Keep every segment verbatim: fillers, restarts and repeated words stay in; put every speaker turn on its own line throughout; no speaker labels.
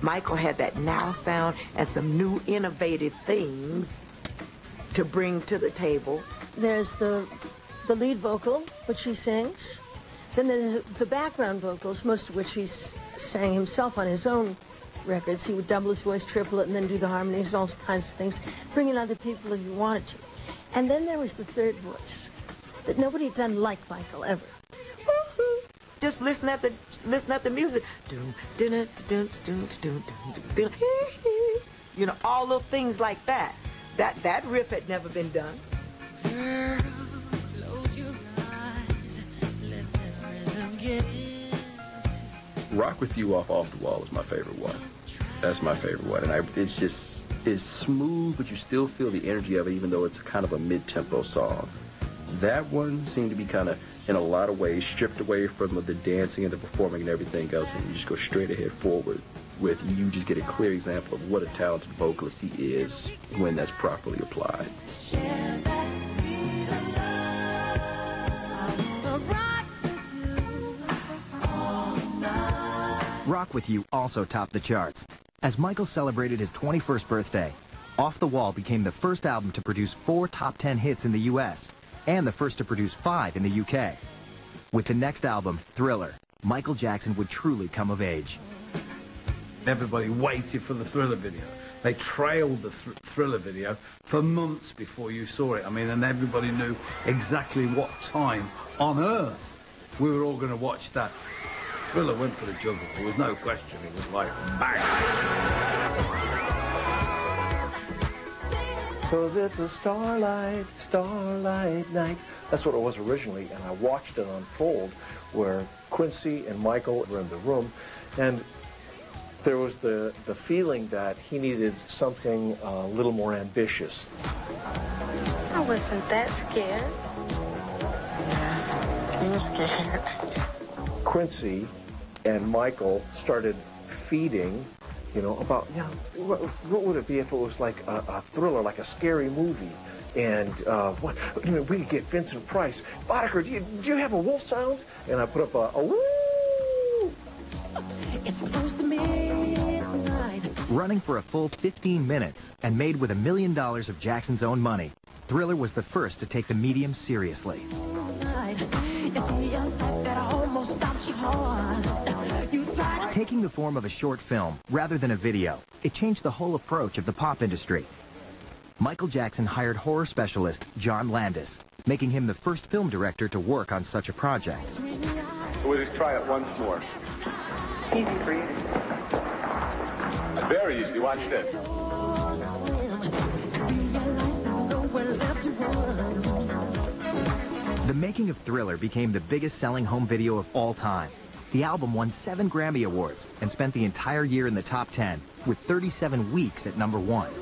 Michael had that now sound and some new innovative things to bring to the table.
There's the the lead vocal, which he sings. Then there's the background vocals, most of which he sang himself on his own records. He would double his voice, triple it, and then do the harmonies and all kinds of things, bring in other people if you wanted to. And then there was the third voice that nobody had done like Michael ever.
Just listen at the listen at the music. You know, all those things like that. That that riff had never been done.
Rock With You off Off the Wall is my favorite one. That's my favorite one, and I, it's just it's smooth, but you still feel the energy of it, even though it's kind of a mid-tempo song. That one seemed to be kind of, in a lot of ways, stripped away from the dancing and the performing and everything else, and you just go straight ahead forward with, you just get a clear example of what a talented vocalist he is when that's properly applied.
Rock With You also topped the charts. As Michael celebrated his twenty-first birthday, Off the Wall became the first album to produce four top ten hits in the U S and the first to produce five in the U K. With the next album, Thriller, Michael Jackson would truly come of age.
Everybody waited for the Thriller video. They trailed the th Thriller video for months before you saw it. I mean, and everybody knew exactly what time on earth we were all going to watch that. Thriller went for the jugular. There was no question. It was like, bang.
So it's a starlight, starlight night. That's what it was originally, and I watched it unfold where Quincy and Michael were in the room, and there was the, the feeling that he needed something a little more ambitious.
I wasn't that scared.
Yeah, he was scared.
Quincy and Michael started feeding, you know, about, you know, what, what would it be if it was like a, a thriller, like a scary movie? And uh, what, you know, we could get Vincent Price. Boddicker, do you, do you have a wolf sound? And I put up a, a woo!
It's supposed to midnight.
Running for a full fifteen minutes and made with a million dollars of Jackson's own money, Thriller was the first to take the medium seriously. Taking the form of a short film rather than a video, it changed the whole approach of the pop industry. Michael Jackson hired horror specialist John Landis, making him the first film director to work on such a project.
We'll just try it once more.
Easy for you.
Very easy. Watch this.
The making of Thriller became the biggest selling home video of all time. The album won seven Grammy Awards and spent the entire year in the top ten, with thirty-seven weeks at number one.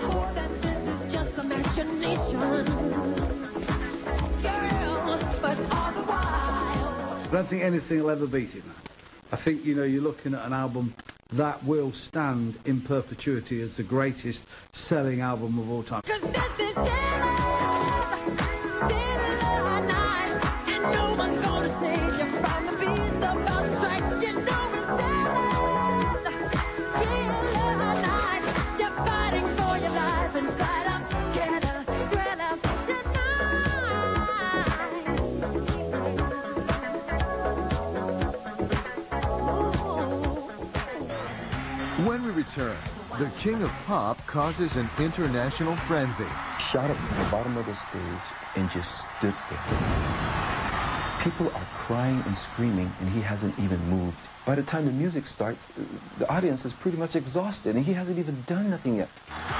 I don't think anything will ever beat it, man. I think, you know, you're looking at an album that will stand in perpetuity as the greatest selling album of all time.
When we return, the king of pop causes an international frenzy.
Shot up from the bottom of the stage and just stood there. People are crying and screaming, and he hasn't even moved. By the time the music starts, the audience is pretty much exhausted, and he hasn't even done nothing yet.